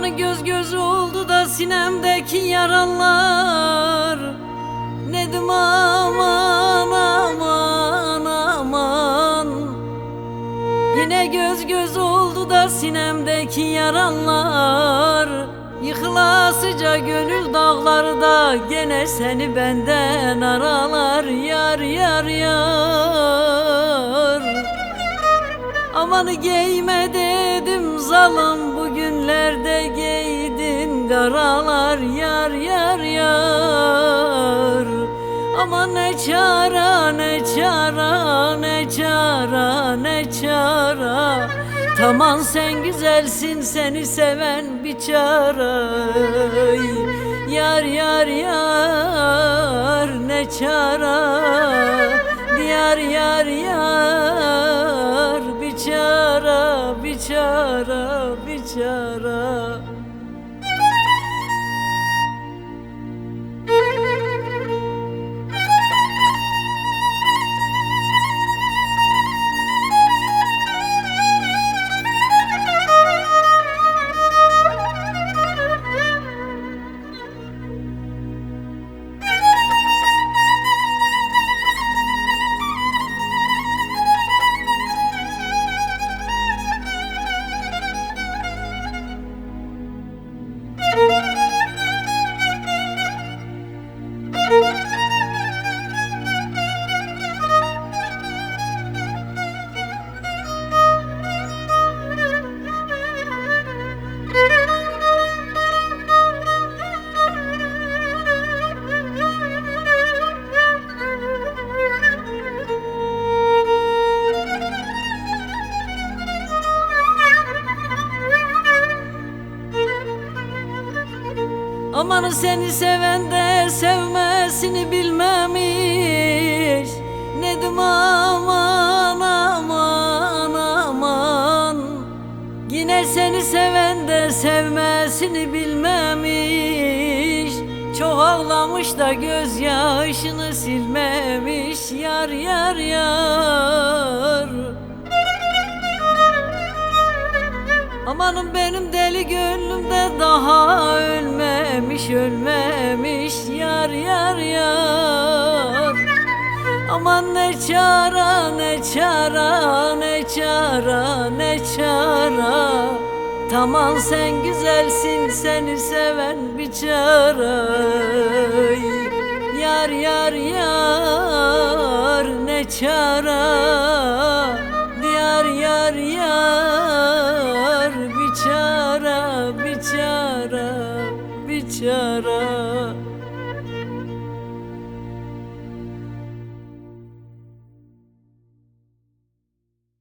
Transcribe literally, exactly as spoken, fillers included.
Aman göz göz oldu da sinemdeki yaralar. Nedim aman aman aman. Yine göz göz oldu da sinemdeki yaralar. Yıkılasıca gönül dağları da gene seni benden aralar. Yar yar yar. Amanı giyme dedim zalim, bugünlerde giydin karalar. Yar yar yar. Aman ne çara ne çara ne çara ne çara. Taman sen güzelsin, seni seven bir çara. Yar yar yar ne çara. Yar yar yar biçara biçara biçara. Aman seni seven de sevmesini bilmemiş. Nedim aman aman aman. Yine seni seven de sevmesini bilmemiş. Çok ağlamış da gözyaşını silmemiş. Yar yar yar. Amanım benim deli gönlümde daha ölmemiş ölmemiş. Yar yar yar. Aman ne çara ne çara ne çara ne çara. Tamam sen güzelsin, seni seven bir çara. Yar yar yar ne çara. Yar yar yar biçara biçara biçara.